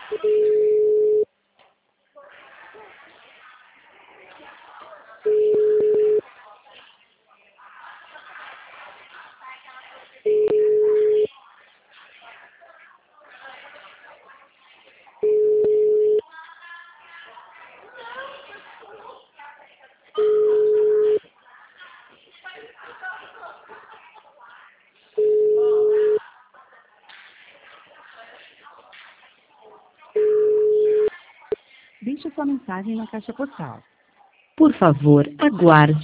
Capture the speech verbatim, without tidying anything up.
Deixe sua mensagem na caixa postal. Por favor, aguarde.